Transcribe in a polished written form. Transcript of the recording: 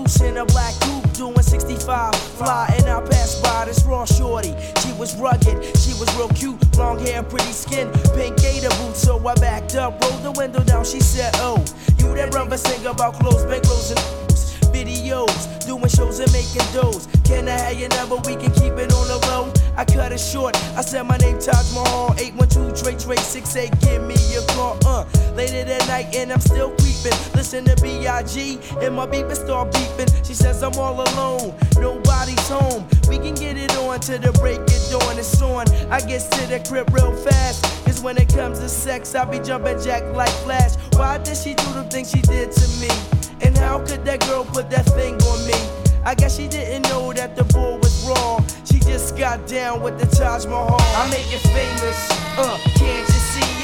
juice in a black coupe, doing 65. Fly and I passed by this raw shorty. She was rugged, she was real cute, long hair, pretty skin, pink gator boots. So I backed up, rolled the window down. She said, "Oh, you that brother sing about clothes, bankrolls and videos, doing shows and making doughs. Can I have your number? We can keep it on the low." I cut it short. I said my name Taj Mahal, 812-Trey-Trey-68. Give me your call. Later that night and I'm still creeping. Listen to B.I.G. and my beeper start beeping. She says I'm all alone, nobody's home. We can get it on till the break of dawn. It's on. I get to the crib real fast. Cause when it comes to sex, I be jumping jack like Flash. Why did she do the things she did to me? And how could that girl put that thing on me? I guess she didn't know that the bull was wrong. She just got down with the Taj Mahal. I make it famous, can't you see?